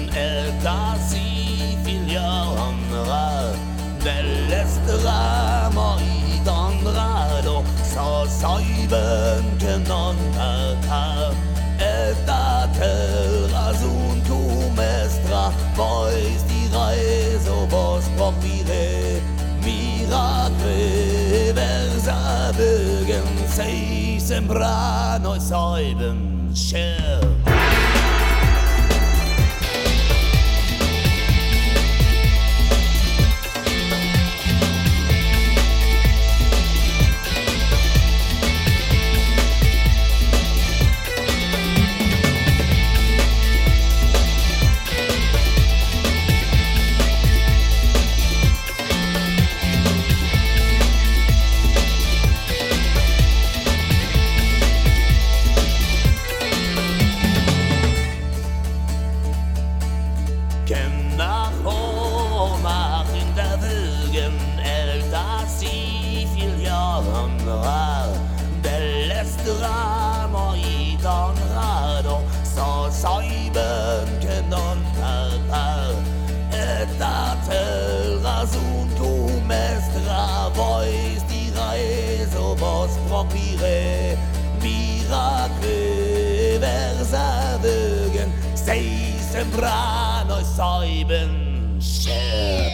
eltasi filiandra dell'estra moidandrado so soiben genonnata etatel asuntu mestra vois die Reise vos propire miracre versa bögen sei sembra noi soiben share. Dell'estra moidandrado so soiben che non par et atel rasuntu mestra vois die Reise vos propire miracle versa vögen sei sembra noi soiben share.